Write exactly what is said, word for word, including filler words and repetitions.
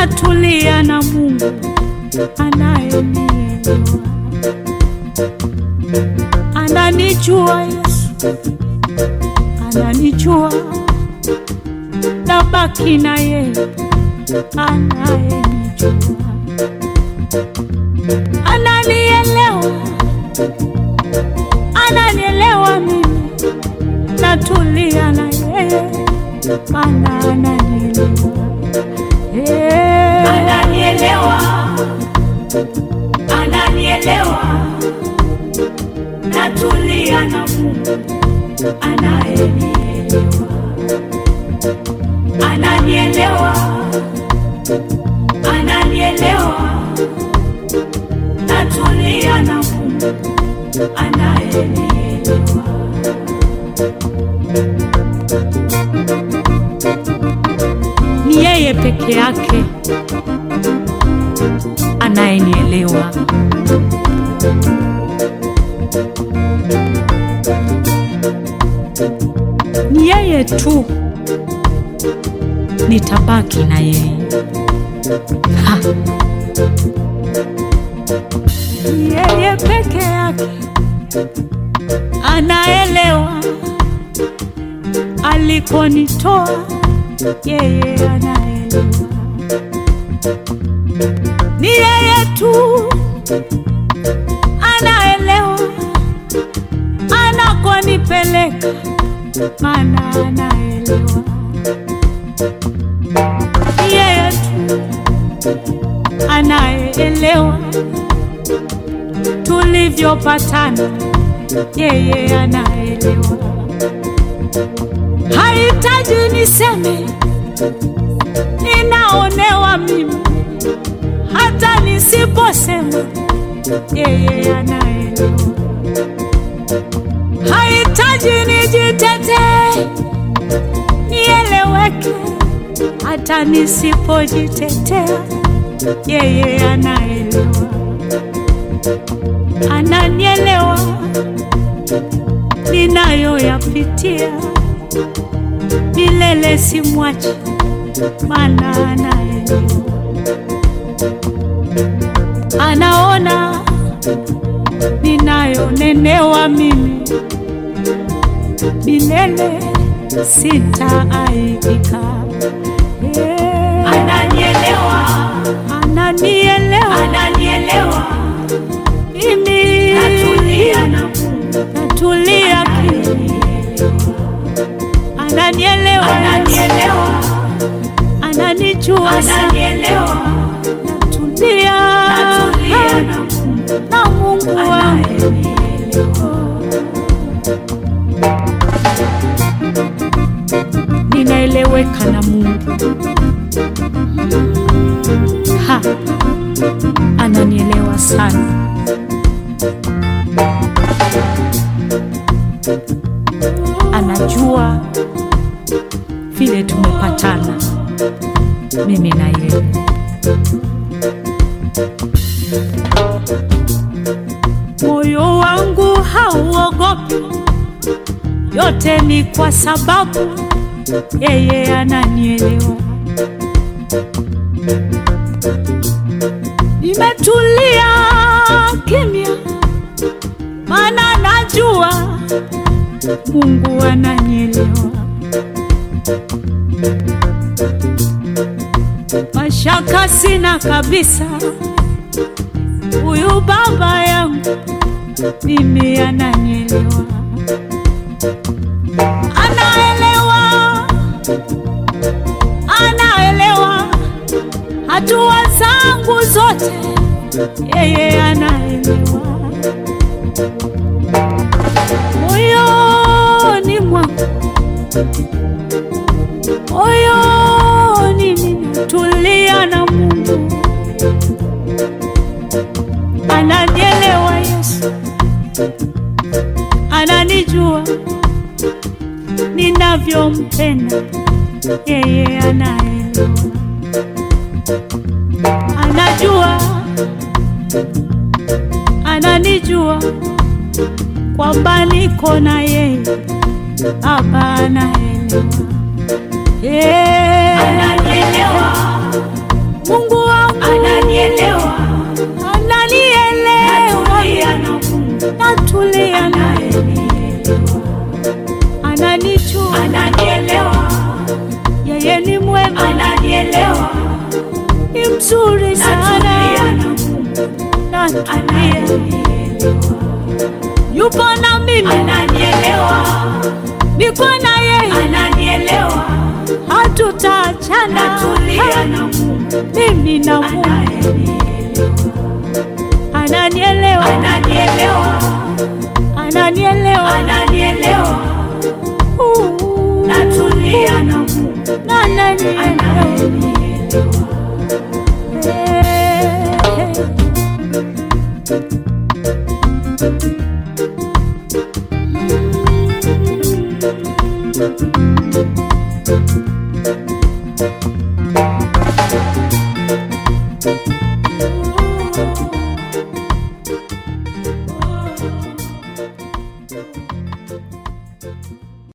natulia na Mungu anayenielewa. Ananijua Yesu, ananijua, nabaki na yeye anayenijua. Ananielewa, ananielewa mimi, natulia na yeye maana ananielewa. Hey. Ananielewa, ananielewa, natulia na Mungu anayenielewa. Ananielewa, ananielewa, natulia na Mungu anayenielewa. Ni yeye peke yake anayenielewa. Ni yeye tu, nitabaki na yeye. Ha. Ni yeye peke yake anaelewa alikonitoa, yeye anaelewa. Ni yeye tu anaelewa anakonipeleka, maana anaelewa. Ni yeye tu anaelewa tulivyopatana, yeye anaelewa. Hahitaji niseme ninaonewa mimi, hata nisiposema yeye anaelewa. Hahitaji nijitetee nieleweke, hata nisipojitetea yeye anaelewa. Ananielewa ninayoyapitia, milele simwachi maana anaelewa. Anaona ninayonenewa mimi, milele sitaaibika. Yeah. Ananielewa, ananielewa, ananielewa, mimi natulia na Mungu, natulia ananielewa, ananielewa, ananijua, ananielewa, natulia, natulia na Mungu, na Mungu wangu. Ninaeleweka na Mungu. Ha, ananielewa sana. Anajua vile tumepatana mimi na yeye. Moyo wangu hauogopi, yote ni kwa sababu yeye ananielewa. Nimetulia kimya, maana najua Mungu ananielewa. Mashaka sina kabisa, huyu baba yangu mimi ananielewa. Anaelewa, anaelewa hatua zangu zote, yeye anaelewa. Moyoni mwangu, moyoni ninatulia na Mungu. Ananielewa Yesu, ananijua ninavyompenda, yeye anaelewa. Anajua, ananijua kwamba niko na yeye, Baba anaelewa. Yeah. Ananielewa, Mungu natulia, yupo na mimi, ananielewa, niko na yeye, ananielewa, hatutaachana. natulia na Mungu Mimi na Mungu ananielewa, ananielewa, ananielewa, ananielewa, ananielewa, Uh, natulia na Mungu ananielewa. ananielewa. Hey, hey.